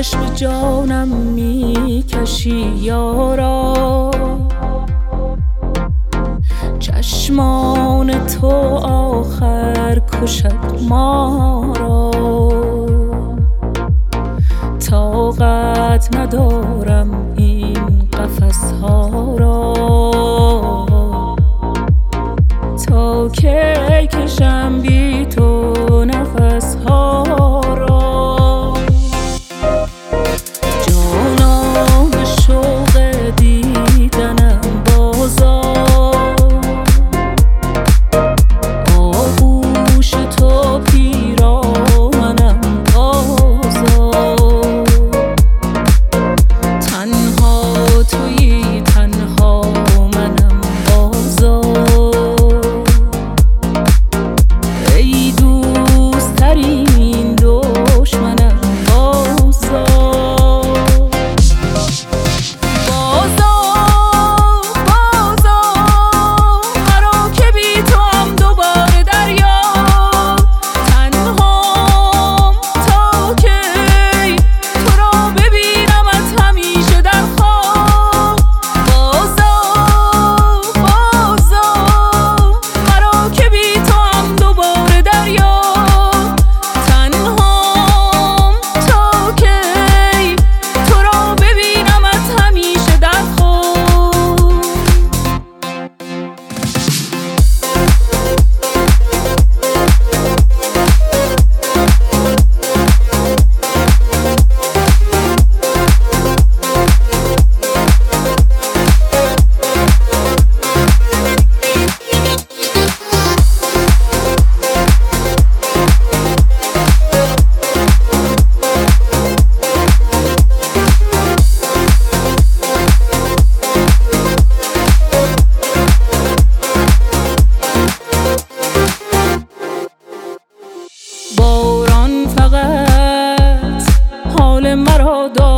چشم جانم میکشی یارا، چشمان تو آخر کشد ما را. طاقت ندارم این قفس ها را، تا کی کشم بی تو نفس ها را. جانان شوق دیدنم بازار، آغوش تو پیرامنم بازار. تنها تویی تنها منم بازار، ای دوست ترین دشمنم بازار. مرا که بی تو هم دوباره دریا، تنهام تا کی تو را ببینمت همیشه در خواب. مرا که بی تو هم دوباره دریا، تنهام تا کی تو را ببینمت همیشه در خواب. باران فقط حال مرا داد،